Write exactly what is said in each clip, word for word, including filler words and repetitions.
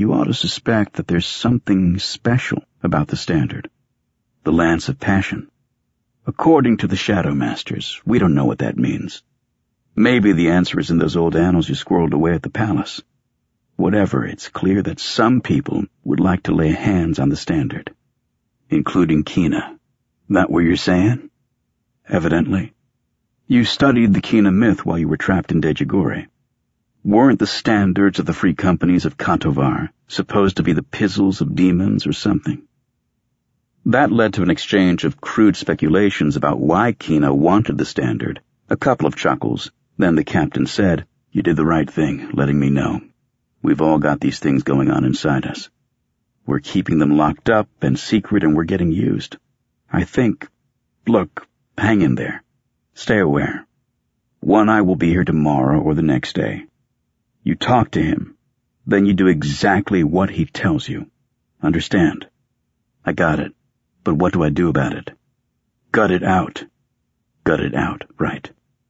you ought to suspect that there's something special about the Standard. The Lance of Passion. According to the Shadow Masters, we don't know what that means. Maybe the answer is in those old annals you squirreled away at the palace. Whatever, it's clear that some people would like to lay hands on the Standard, including Kina. That what you're saying? Evidently. You studied the Kina myth while you were trapped in Dejagore. Weren't the standards of the free companies of Katovar supposed to be the pizzles of demons or something? That led to an exchange of crude speculations about why Kina wanted the Standard, a couple of chuckles. Then the captain said, "You did the right thing, letting me know. We've all got these things going on inside us. We're keeping them locked up and secret, and we're getting used. I think, look, hang in there. Stay aware. One Eye will be here tomorrow or the next day. You talk to him, then you do exactly what he tells you. Understand?" "I got it. But what do I do about it?" "Gut it out." "Gut it out, right.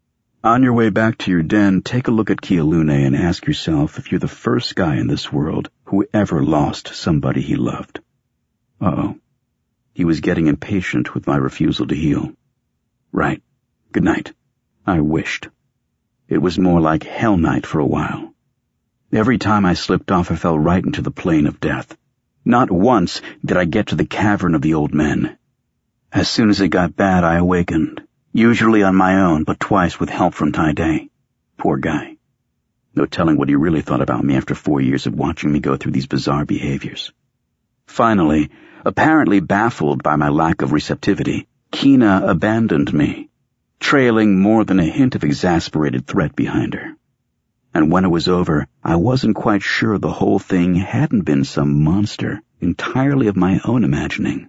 On your way back to your den, take a look at Kealune and ask yourself if you're the first guy in this world who ever lost somebody he loved." Uh-oh. He was getting impatient with my refusal to heal. "Right. Good night." I wished. It was more like Hell Night for a while. Every time I slipped off, I fell right into the plane of death. Not once did I get to the cavern of the old men. As soon as it got bad, I awakened, usually on my own, but twice with help from Taiday. Poor guy. No telling what he really thought about me after four years of watching me go through these bizarre behaviors. Finally, apparently baffled by my lack of receptivity, Kina abandoned me, trailing more than a hint of exasperated threat behind her. And when it was over, I wasn't quite sure the whole thing hadn't been some monster entirely of my own imagining.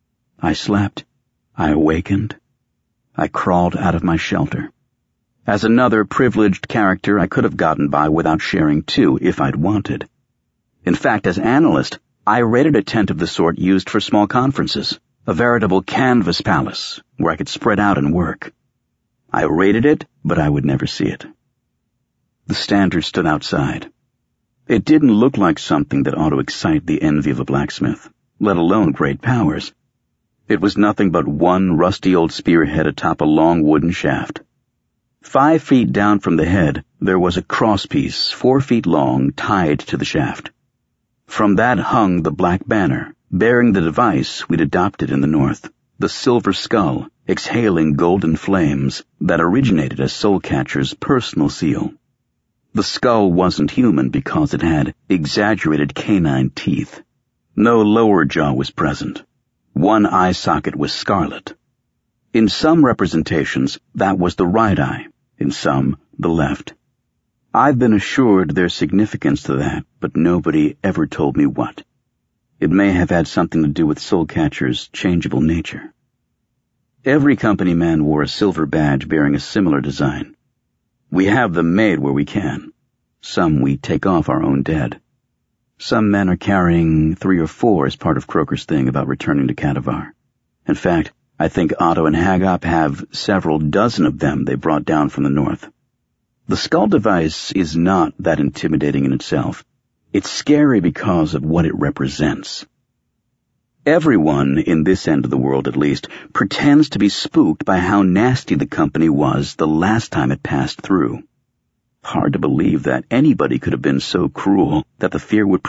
I slept. I awakened. I crawled out of my shelter. As another privileged character, I could have gotten by without sharing too if I'd wanted. In fact, as analyst, I raided a tent of the sort used for small conferences, a veritable canvas palace where I could spread out and work. I raided it, but I would never see it. The Standard stood outside. It didn't look like something that ought to excite the envy of a blacksmith, let alone great powers. It was nothing but one rusty old spearhead atop a long wooden shaft. Five feet down from the head, there was a crosspiece, four feet long, tied to the shaft. From that hung the black banner, bearing the device we'd adopted in the north, the silver skull, exhaling golden flames that originated as Soulcatcher's personal seal. The skull wasn't human because it had exaggerated canine teeth. No lower jaw was present. One eye socket was scarlet. In some representations, that was the right eye, in some, the left. I've been assured there's significance to that, but nobody ever told me what. It may have had something to do with Soulcatcher's changeable nature. Every company man wore a silver badge bearing a similar design. We have them made where we can. Some we take off our own dead. Some men are carrying three or four as part of Croker's thing about returning to Katovar. In fact, I think Otto and Hagop have several dozen of them they brought down from the north. The skull device is not that intimidating in itself. It's scary because of what it represents. Everyone, in this end of the world at least, pretends to be spooked by how nasty the company was the last time it passed through. Hard to believe that anybody could have been so cruel that the fear would